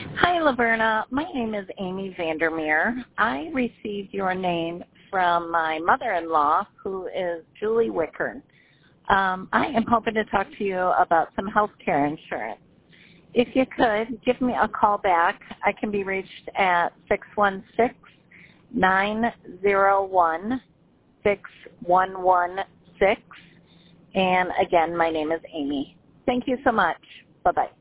Hi, Laverna. My name is Amy Vandermeer. I received your name from my mother-in-law, who is Julie Wickern. I am hoping to talk to you about some health care insurance. If you could, give me a call back. I can be reached at 616-901-6116. And again, my name is Amy. Thank you so much. Bye-bye.